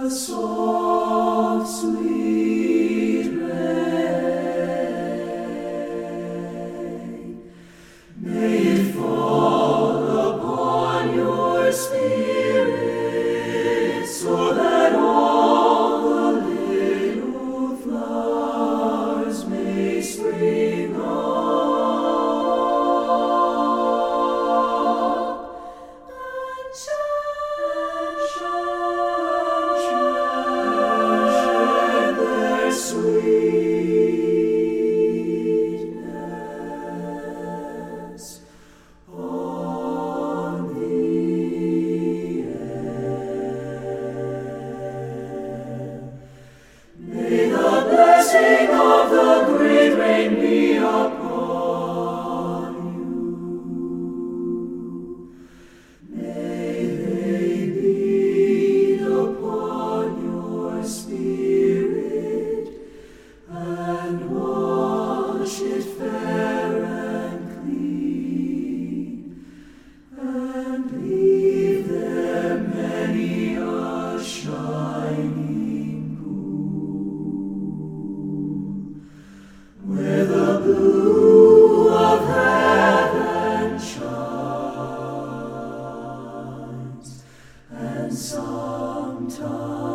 soft, sweet rain. May it fall upon your spirit, so that all the little flowers may spring up and shed their sweetness on the air. May the blessing of the great rain be upon you. May they beat upon your spirit and wash it fair and clean, and leave there many a shining pool, where the blue of heaven shines, and sometimes